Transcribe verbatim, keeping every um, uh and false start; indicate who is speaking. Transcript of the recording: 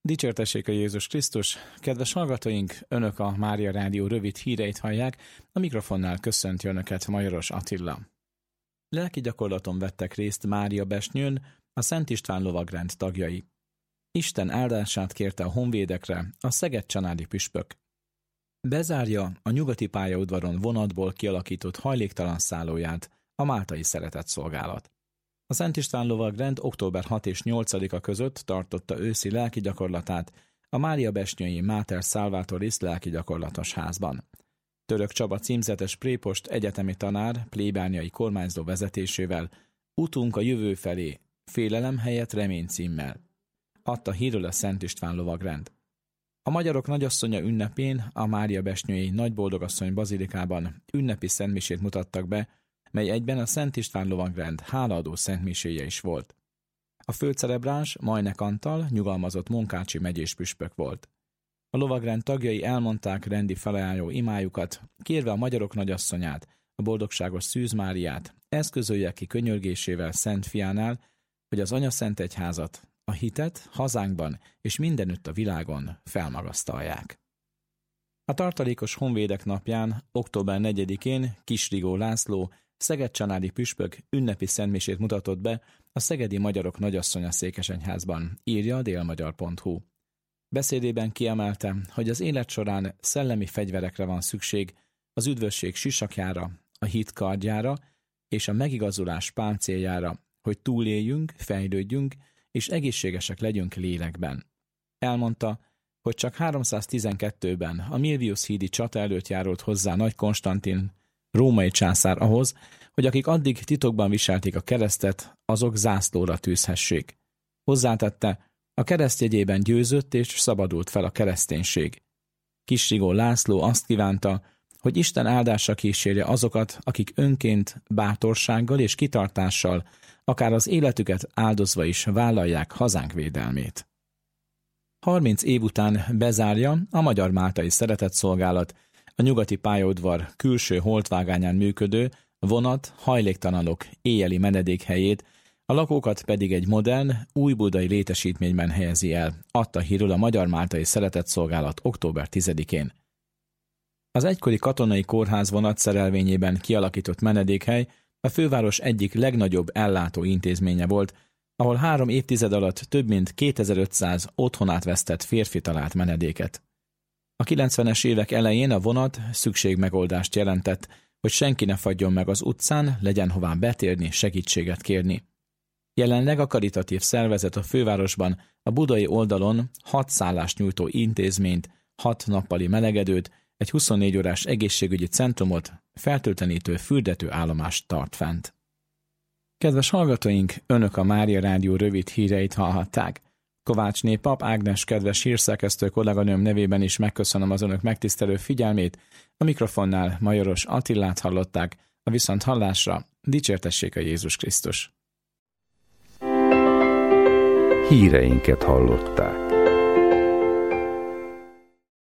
Speaker 1: Dicsértessék a Jézus Krisztus! Kedves hallgatóink, Önök a Mária Rádió rövid híreit hallják, a mikrofonnál köszönti Önöket Majoros Attila. Lelki gyakorlaton vettek részt Mária Besnyőn a Szent István lovagrend tagjai. Isten áldását kérte a honvédekre a szeged-csanádi püspök. Bezárja a nyugati pályaudvaron vonatból kialakított hajléktalan szállóját a máltai szeretetszolgálat. A Szent István lovagrend október hatodika és nyolcadika között tartotta őszi lelki gyakorlatát a Mária Besnyői Máter Salvatoris lelki gyakorlatos házban. Török Csaba címzetes prépost egyetemi tanár plébániai kormányzó vezetésével Utunk a jövő felé, félelem helyett remény címmel adta hírül a Szent István lovagrend. A magyarok nagyasszonya ünnepén a Mária Besnyői Nagyboldogasszony bazilikában ünnepi szentmisét mutattak be, mely egyben a Szent István lovagrend hálaadó szentmiséje is volt. A főcelebráns Majnek Antal nyugalmazott Munkácsi megyés püspök volt. A lovagrend tagjai elmondták rendi felajánló imájukat, kérve a magyarok nagyasszonyát, a boldogságos Szűz Máriát, eszközölje ki könyörgésével Szent Fiánál, hogy az Anyaszentegyházat, a hitet hazánkban és mindenütt a világon felmagasztalják. A tartalékos honvédek napján, október negyedikén Kisrigó László, szeged-csanádi püspök ünnepi szentmisét mutatott be a szegedi magyarok nagyasszonya székesegyházban, írja a délmagyar pont hu. Beszédében kiemelte, hogy az élet során szellemi fegyverekre van szükség, az üdvösség sisakjára, a hit kardjára és a megigazulás páncéljára, hogy túléljünk, fejlődjünk és egészségesek legyünk lélekben. Elmondta, hogy csak háromszáztizenkettőben a Milvius hídi csata előtt járult hozzá Nagy Konstantin, római császár ahhoz, hogy akik addig titokban viselték a keresztet, azok zászlóra tűzhessék. Hozzátette, a kereszt jegyében győzött és szabadult fel a kereszténység. Kisrigó László azt kívánta, hogy Isten áldása kísérje azokat, akik önként, bátorsággal és kitartással, akár az életüket áldozva is vállalják hazánk védelmét. harminc év után bezárja a Magyar Máltai Szeretetszolgálat a nyugati pályaudvar külső holtvágányán működő vonat hajléktalanok éjjeli menedékhelyét, a lakókat pedig egy modern, újbudai létesítményben helyezi el, adta hírül a Magyar Máltai Szeretetszolgálat október tizedikén. Az egykori katonai kórház vonat szerelvényében kialakított menedékhely a főváros egyik legnagyobb ellátó intézménye volt, ahol három évtized alatt több mint kétezer-ötszáz otthonát vesztett férfi talált menedéket. A kilencvenes évek elején a vonat szükségmegoldást jelentett, hogy senki ne fagyjon meg az utcán, legyen hová betérni, segítséget kérni. Jelenleg a karitatív szervezet a fővárosban a budai oldalon hat szállást nyújtó intézményt, hat nappali melegedőt, egy huszonnégy órás egészségügyi centrumot, feltöltenítő fürdető állomást tart fent. Kedves hallgatóink, Önök a Mária Rádió rövid híreit hallhatták. Kovácsné Pap Ágnes kedves hírszerkesztő kolléganőm nevében is megköszönöm az Önök megtisztelő figyelmét, a mikrofonnál Majoros Attilát hallották, a viszonthallásra dicsértessék a Jézus Krisztus.
Speaker 2: Híreinket hallották.